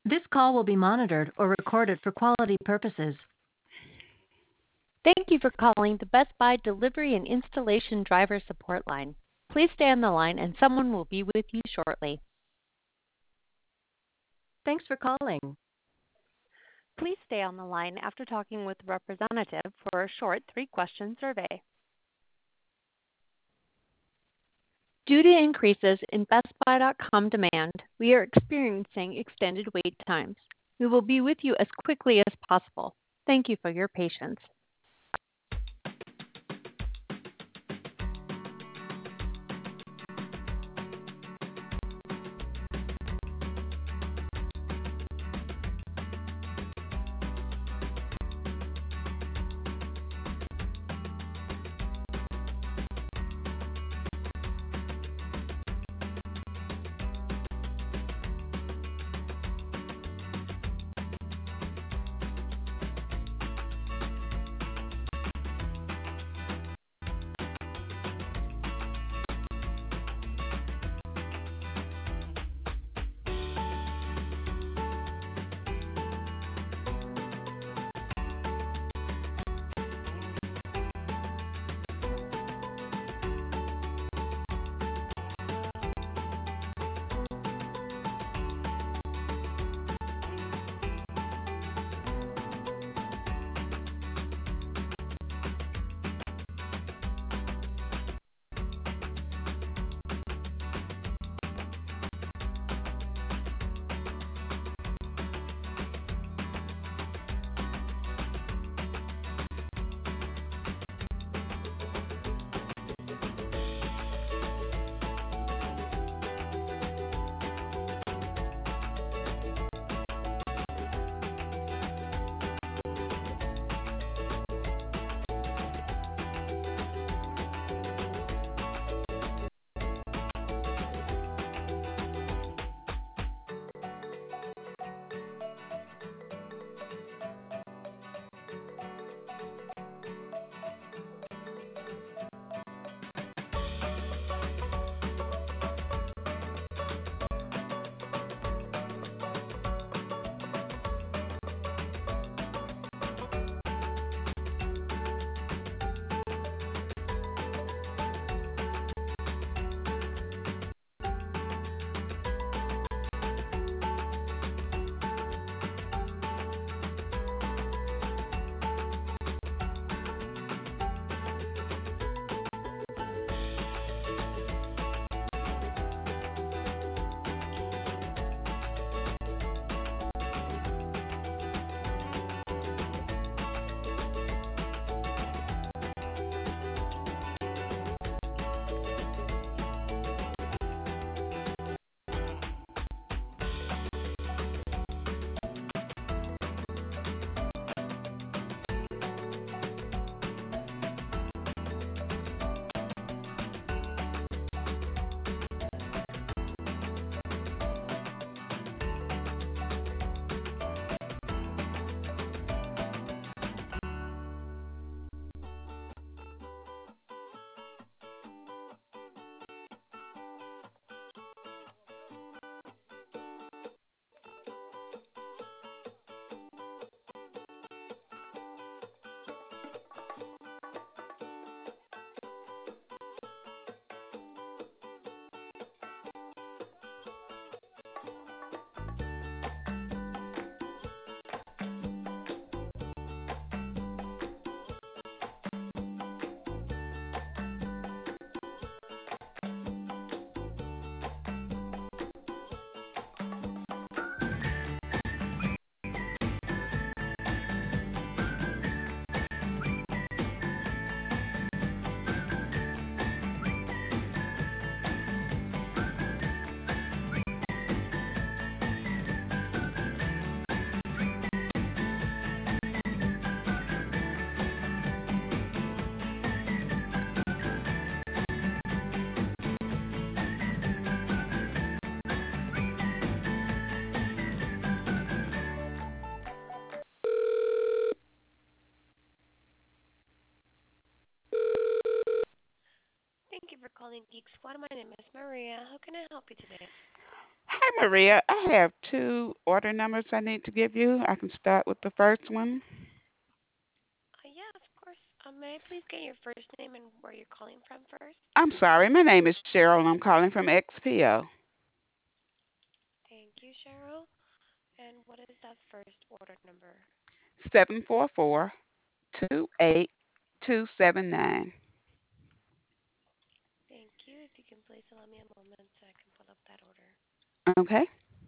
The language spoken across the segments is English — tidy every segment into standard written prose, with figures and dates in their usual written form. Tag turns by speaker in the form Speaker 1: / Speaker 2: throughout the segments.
Speaker 1: This call will be monitored or recorded for quality purposes.
Speaker 2: Thank you for calling the Best Buy Delivery and Installation Driver Support Line. Please stay on the line and someone will be with you shortly.
Speaker 1: Thanks for calling.
Speaker 2: Please stay on the line after talking with a representative for a short 3-question survey. Due to increases in BestBuy.com demand, we are experiencing extended wait times. We will be with you as quickly as possible. Thank you for your patience.
Speaker 3: Thank you for calling Geek Squad. My name is Maria. How can I help you today?
Speaker 4: Hi,
Speaker 3: Maria. I have two order numbers I need to give you. I can start with the first one.
Speaker 4: Yeah, of course. May I please get your first name and where you're calling from first?
Speaker 3: I'm sorry, my name is Cheryl and I'm calling from XPO.
Speaker 4: Thank you, Cheryl. And what is that first order number?
Speaker 3: 744-28279.
Speaker 4: Thank you. If you can please allow me a moment so I can pull up that order.
Speaker 3: Okay.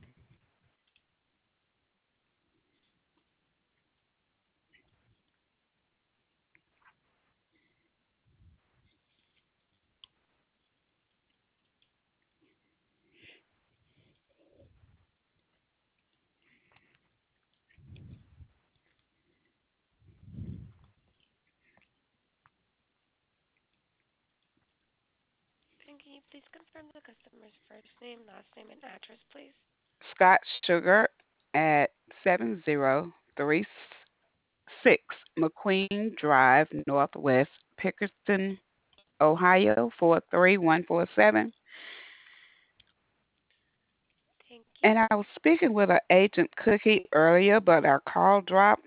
Speaker 4: And can you please confirm the customer's first name, last name, and address, please?
Speaker 3: Scott Sugar at 7036 McQueen Drive, Northwest Pickerston, Ohio 43147.
Speaker 4: Thank you.
Speaker 3: And I was speaking with an agent Cookie earlier, but our call dropped.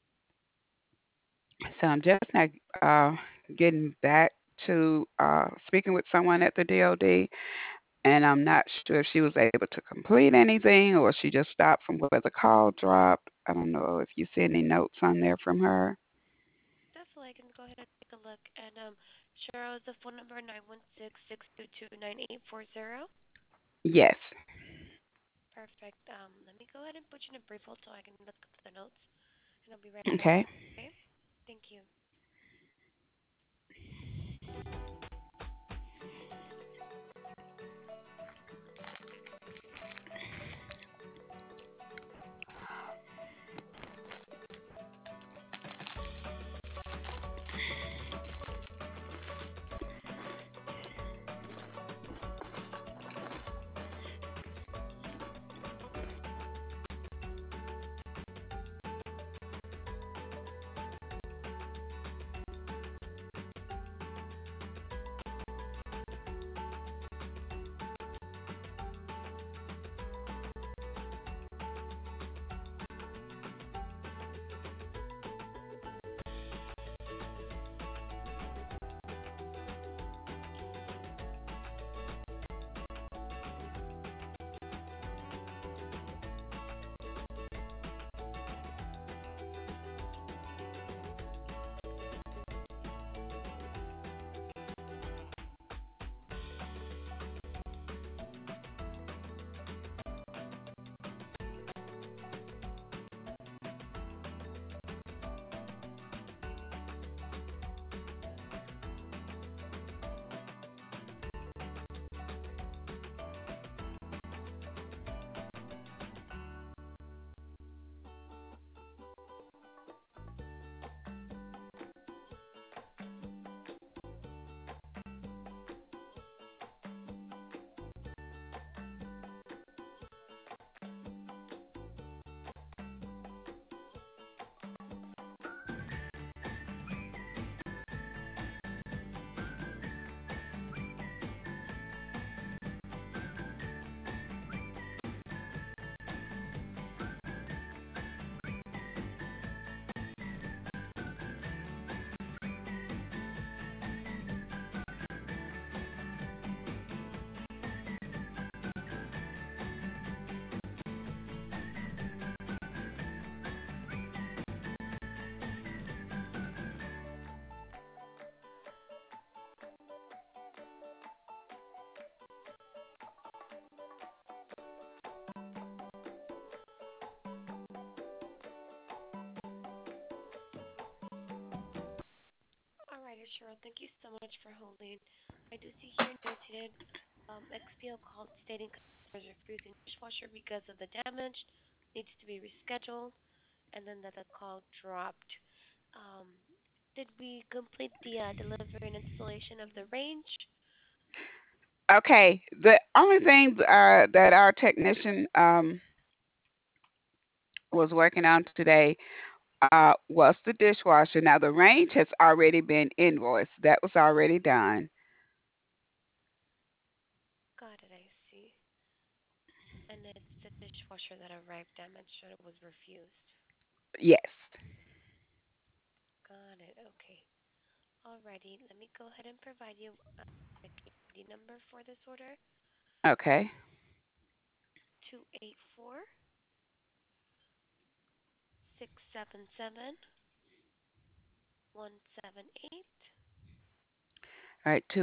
Speaker 3: So I'm just now uh, getting back to speaking with someone at the DOD, and I'm not sure if she was able to complete anything or she just stopped from where the call dropped. I don't know if you see any notes on there from her.
Speaker 4: Definitely, I can go ahead and take a look. And Cheryl, is the phone number 916-622-9840?
Speaker 3: Yes.
Speaker 4: Perfect. Let me go ahead and put you in a brief hold so I can look up the notes, and I'll be right back.
Speaker 3: Okay.
Speaker 4: Okay? Thank you. All right, Cheryl, thank you so much for holding. I do see here notated XPO called stating customers refusing dishwasher because of the damage, needs to be rescheduled, and then that the call dropped. Um, did we complete the delivery and installation of the range?
Speaker 3: Okay. The only thing that our technician was working on today was the dishwasher. Now, the range has already been invoiced, that was already done.
Speaker 4: Got it, I see. And then dishwasher that arrived damaged, so it was refused.
Speaker 3: Yes.
Speaker 4: Got it. Okay. Alrighty. Let me go ahead and provide you the case ID number for this order.
Speaker 3: Okay.
Speaker 4: 284-677-178.
Speaker 3: All right,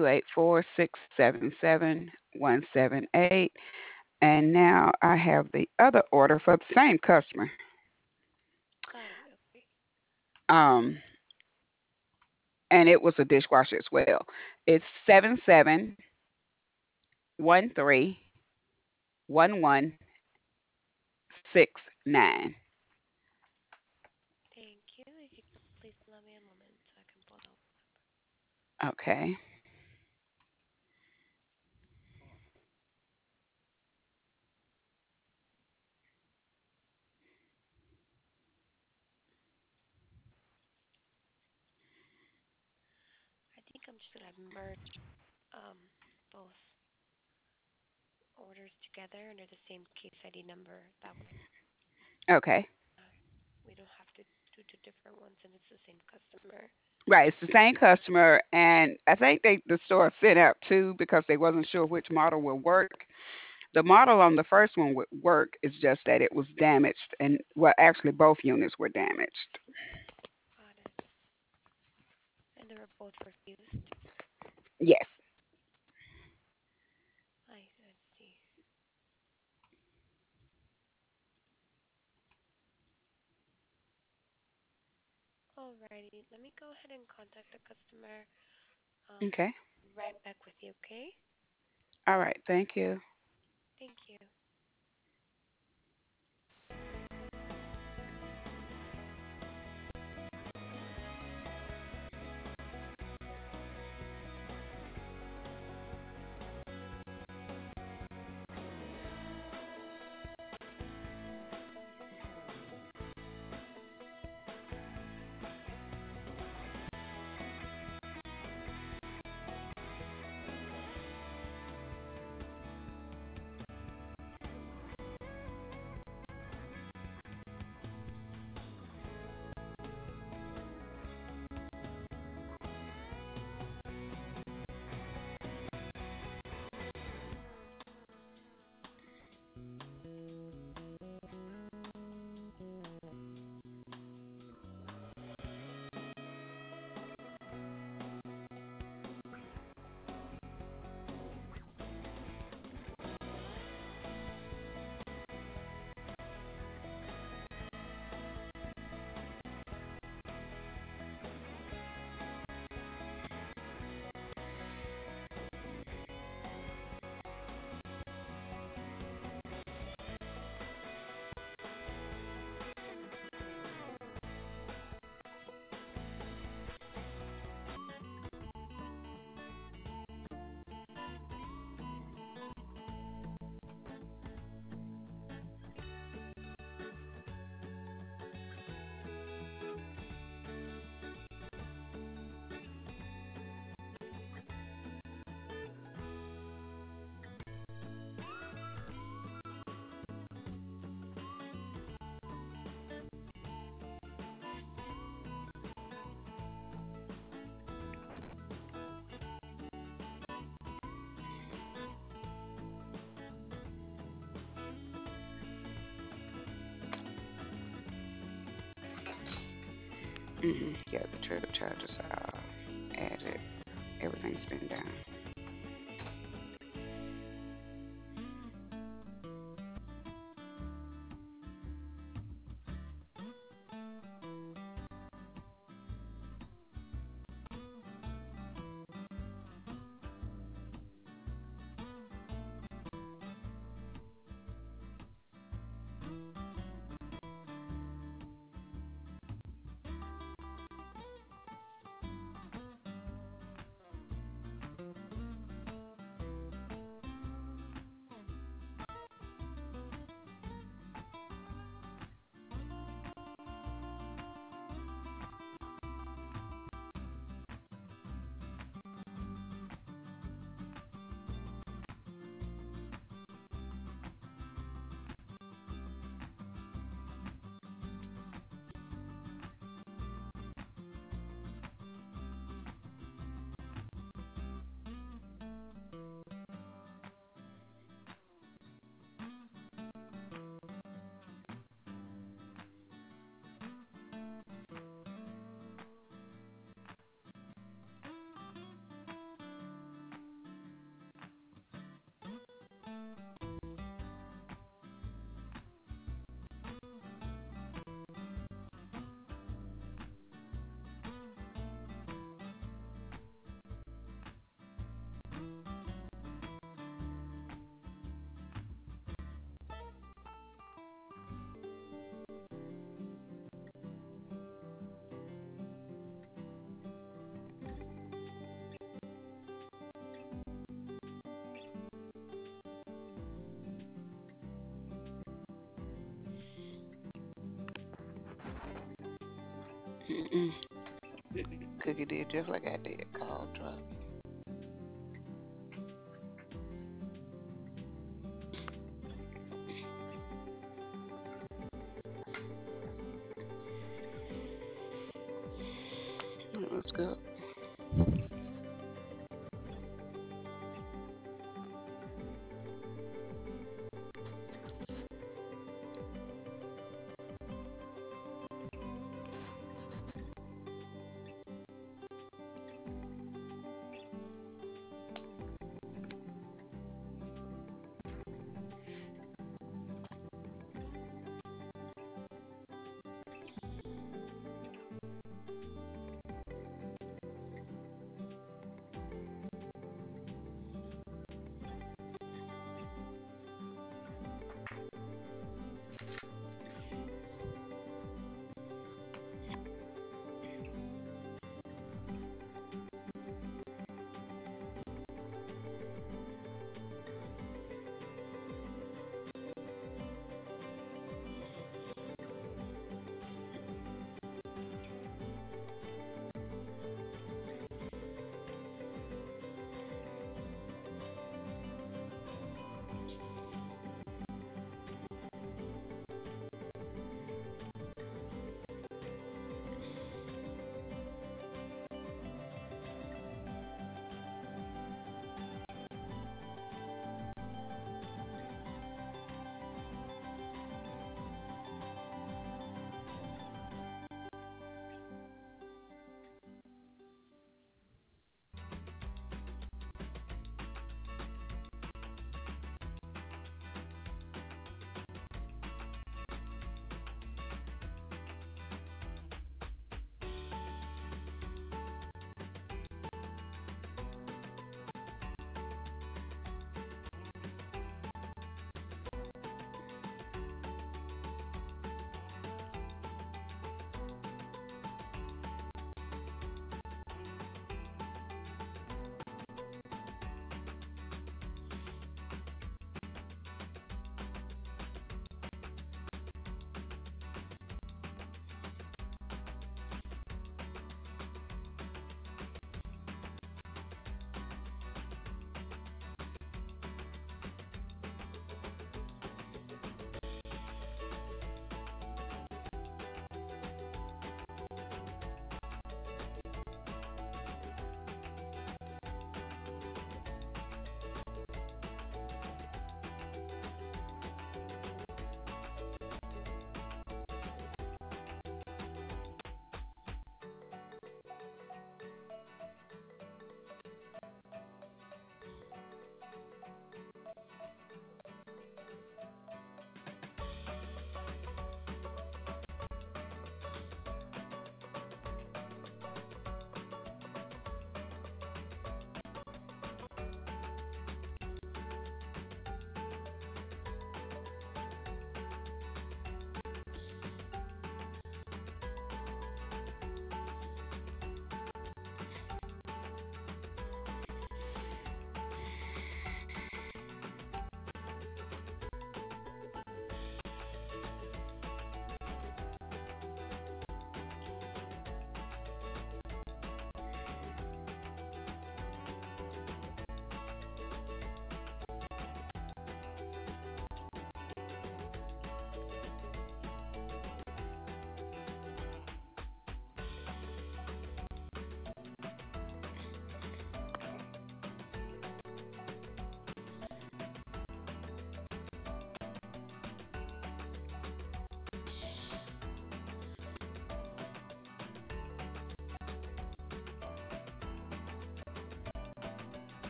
Speaker 3: 284-677-178. And now I have the other order for the same customer.
Speaker 4: Got it. Okay.
Speaker 3: Um, and it was a dishwasher as well. It's 77131169.
Speaker 4: Thank you. If you could please allow me a moment so I can pull that one up.
Speaker 3: Okay.
Speaker 4: I think I'm just gonna merge um, both orders together under the same case ID number. That way,
Speaker 3: Okay.
Speaker 4: uh, we don't have to do two different ones, and it's the same customer.
Speaker 3: Right, it's the same customer, and I think the store sent out two because they wasn't sure which model would work. The model on the first one would work. It's just that it was damaged, and well, actually both units were damaged.
Speaker 4: Got it. And they were both refused.
Speaker 3: Yes.
Speaker 4: I see. Alrighty. Let me go ahead and contact the customer. Um,
Speaker 3: Okay.
Speaker 4: right back with you. Okay.
Speaker 3: All right. Thank you.
Speaker 4: Thank you.
Speaker 3: Yeah, the trip charges are added. Everything's been done. Mm-mm. Cookie did just like I did. Call, drop. It was good.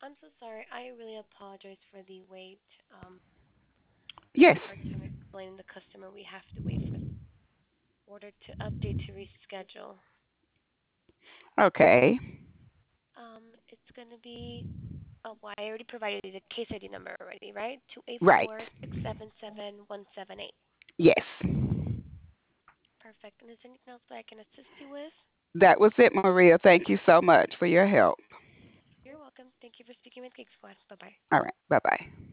Speaker 4: I'm so sorry. I really apologize for the wait. I have
Speaker 3: Yes.
Speaker 4: a hard time explaining to the customer we have to wait for the order to update to reschedule.
Speaker 3: Okay.
Speaker 4: It's gonna be. Oh, well, I already provided you the case ID number already, right? Two eight
Speaker 3: Right.
Speaker 4: four 677 178.
Speaker 3: Yes.
Speaker 4: Perfect. And is there anything else that I can assist you with?
Speaker 3: That was it, Maria. Thank you so much for your help.
Speaker 4: You're welcome. Thank you for speaking with Geek Squad. Bye bye.
Speaker 3: All right. Bye bye.